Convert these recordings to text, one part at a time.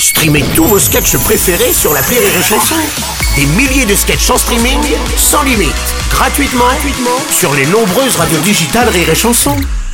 Streamez tous vos sketchs préférés sur l'appli Rire et Chanson. Des milliers de sketchs en streaming, sans limite, gratuitement sur les nombreuses radios digitales Rire et Chanson.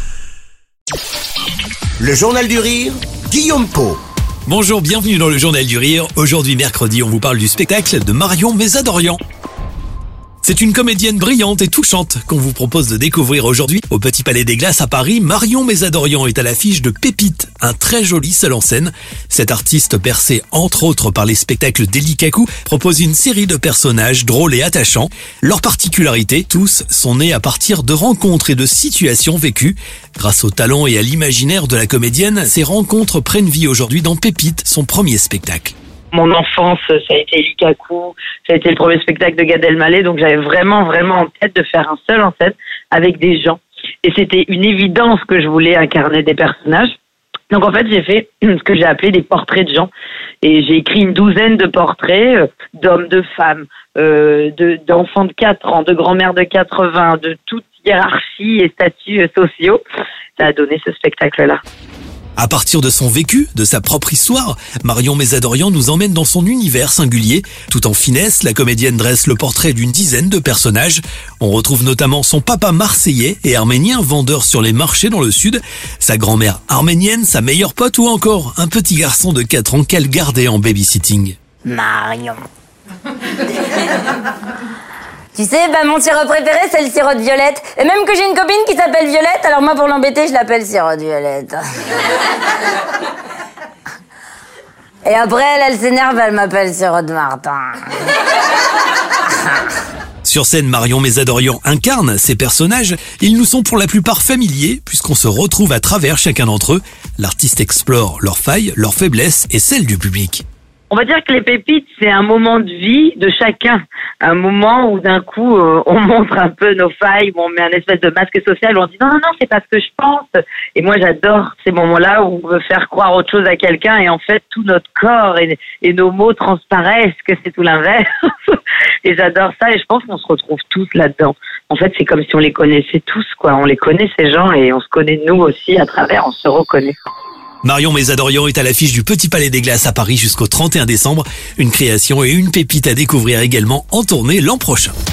Le Journal du Rire, Guillaume Pau. Bonjour, bienvenue dans le Journal du Rire. Aujourd'hui mercredi, on vous parle du spectacle de Marion Mézadorian. C'est une comédienne brillante et touchante qu'on vous propose de découvrir aujourd'hui au Petit Palais des Glaces à Paris. Marion Mézadorian est à l'affiche de Pépite, un très joli seul en scène. Cette artiste, bercée entre autres par les spectacles d'Eli Kaku, propose une série de personnages drôles et attachants. Leur particularité, tous sont nés à partir de rencontres et de situations vécues. Grâce au talent et à l'imaginaire de la comédienne, ces rencontres prennent vie aujourd'hui dans Pépite, son premier spectacle. Mon enfance, ça a été Eli Kaku, ça a été le premier spectacle de Gad Elmaleh, donc j'avais vraiment en tête de faire un seul en scène avec des gens. Et c'était une évidence que je voulais incarner des personnages. Donc en fait, j'ai fait ce que j'ai appelé des portraits de gens. Et j'ai écrit une douzaine de portraits d'hommes, de femmes, d'enfants de 4 ans, de grand-mères de 80, de toute hiérarchie et statuts sociaux. Ça a donné ce spectacle-là. À partir de son vécu, de sa propre histoire, Marion Mézadorian nous emmène dans son univers singulier. Tout en finesse, la comédienne dresse le portrait d'une dizaine de personnages. On retrouve notamment son papa marseillais et arménien, vendeur sur les marchés dans le sud, sa grand-mère arménienne, sa meilleure pote ou encore un petit garçon de 4 ans qu'elle gardait en babysitting. Marion. Tu sais, mon sirop préféré, c'est le sirop de Violette. Et même que j'ai une copine qui s'appelle Violette, alors moi, pour l'embêter, je l'appelle sirop de Violette. Et après, elle s'énerve, elle m'appelle sirop de Martin. Sur scène, Marion Mézadorian incarne ces personnages. Ils nous sont pour la plupart familiers, puisqu'on se retrouve à travers chacun d'entre eux. L'artiste explore leurs failles, leurs faiblesses et celles du public. On va dire que les pépites, c'est un moment de vie de chacun. Un moment où d'un coup, on montre un peu nos failles, où on met un espèce de masque social, où on dit non, c'est pas ce que je pense. Et moi, j'adore ces moments-là où on veut faire croire autre chose à quelqu'un et en fait, tout notre corps et nos mots transparaissent que c'est tout l'inverse. Et j'adore ça et je pense qu'on se retrouve tous là-dedans. En fait, c'est comme si on les connaissait tous, quoi. On les connaît, ces gens, et on se connaît nous aussi à travers, on se reconnaît. Marion Mézadorian est à l'affiche du Petit Palais des Glaces à Paris jusqu'au 31 décembre. Une création et une pépite à découvrir également en tournée l'an prochain.